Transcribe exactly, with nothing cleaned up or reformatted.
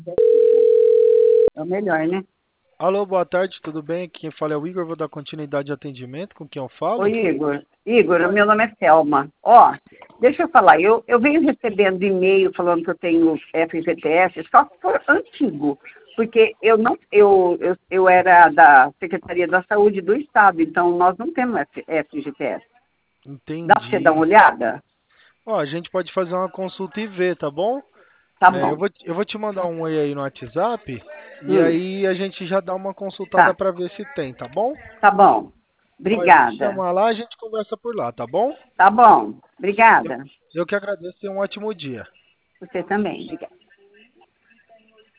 É o melhor, né? Alô, boa tarde, tudo bem? Quem fala é o Igor, vou dar continuidade de atendimento com quem eu falo. Oi, Igor. Igor, meu nome é Selma. Ó, deixa eu falar, eu, eu venho recebendo e-mail falando que eu tenho F G T S, só que for antigo, porque eu não, eu, eu, eu era da Secretaria da Saúde do Estado, então nós não temos F- F G T S. Dá para você dar uma Entendi. olhada? Ó, a gente pode fazer uma consulta e ver, tá bom? Tá É, eu bom. vou, eu vou te mandar um oi aí no WhatsApp e Hum, aí a gente já dá uma consultada tá, pra ver se tem, tá bom? tá bom. Ó, eu vou te Obrigada. chamar lá, a gente conversa por lá, tá bom? Tá bom. Eu, Obrigada. eu que agradeço e um ótimo dia. Você também. Obrigada.